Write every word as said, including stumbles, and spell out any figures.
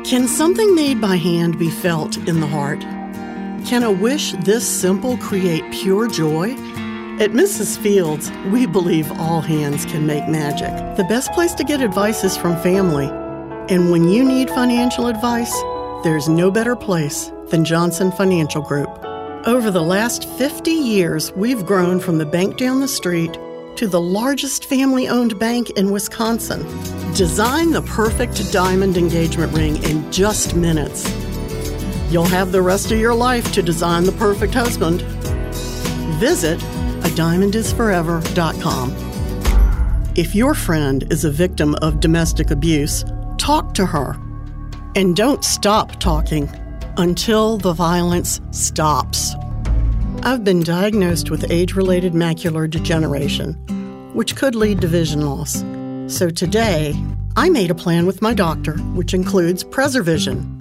Can something made by hand be felt in the heart? Can a wish this simple create pure joy? At Missus Fields, we believe all hands can make magic. The best place to get advice is from family. And when you need financial advice, there's no better place than Johnson Financial Group. Over the last fifty years, we've grown from the bank down the street to the largest family-owned bank in Wisconsin. Design the perfect diamond engagement ring in just minutes. You'll have the rest of your life to design the perfect husband. Visit a diamond is forever dot com. If your friend is a victim of domestic abuse, talk to her. And don't stop talking until the violence stops. I've been diagnosed with age-related macular degeneration, which could lead to vision loss. So today, I made a plan with my doctor, which includes PreserVision.